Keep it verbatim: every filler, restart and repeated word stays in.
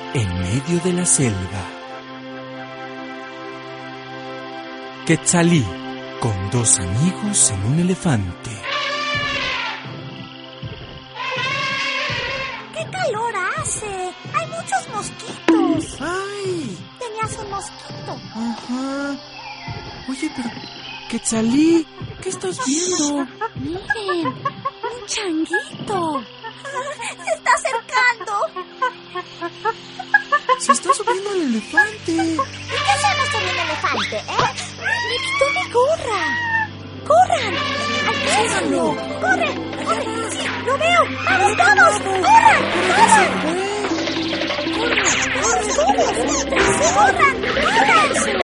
en medio de la selva. Quetzalí, con dos amigos en un elefante. ¡Qué calor hace! ¡Hay muchos mosquitos! ¡Ay! Tenías un mosquito. Ajá. Oye, pero... Quetzalí, ¿qué estás viendo? Miren, un changuito. Se está acercando. Se está subiendo al elefante. ¿Y qué hacemos con un elefante, eh? Me quitó mi gorra. ¡Corran! ¡Alcánzalo! ¡Corre! ¡Corre! ¡Sí, lo veo! ¡Vamos todos! ¡Corran! ¡Corran! ¡Corran! ¡Corran! ¡Corran! ¡Corran!